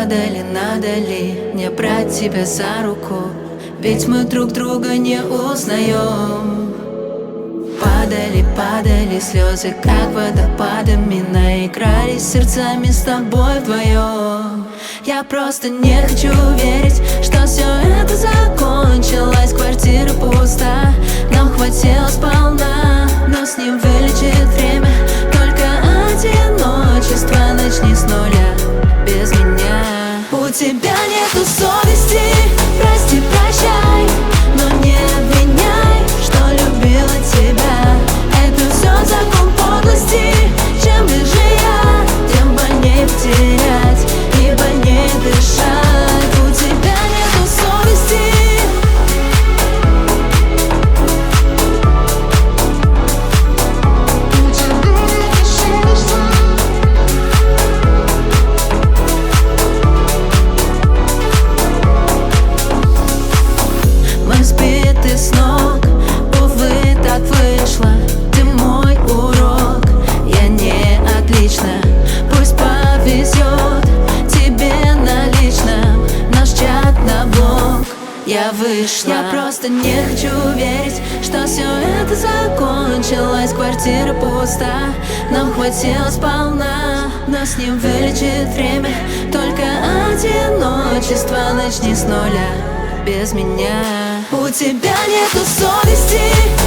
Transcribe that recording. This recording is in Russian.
падали, надо ли мне брать тебя за руку? Ведь мы друг друга не узнаем. Падали, падали слезы, как водопадами, наигрались сердцами с тобой вдвоем. Я просто не хочу верить, что все это закончилось. Квартира пуста, нам хватило сполна, но с ним вылечит время только одиночество. Начни с нуля, без меня. У тебя нету совести, прости, прощай, но не обвиняй, что любила тебя. Это все закон подлости. Чем ближе я, тем больнее потерять и больнее дышать. У тебя нету совести. Мы сбиты с ног, увы, так вышло. Ты мой урок, я не отлично. Пусть повезет тебе на личном, наш чат на блок. Я вышла. Я просто не хочу верить, что все это закончилось. Квартира пуста, нам хватило сполна, но с ним вылечит время только одиночество. Начни с нуля, без меня. У тебя нету совести.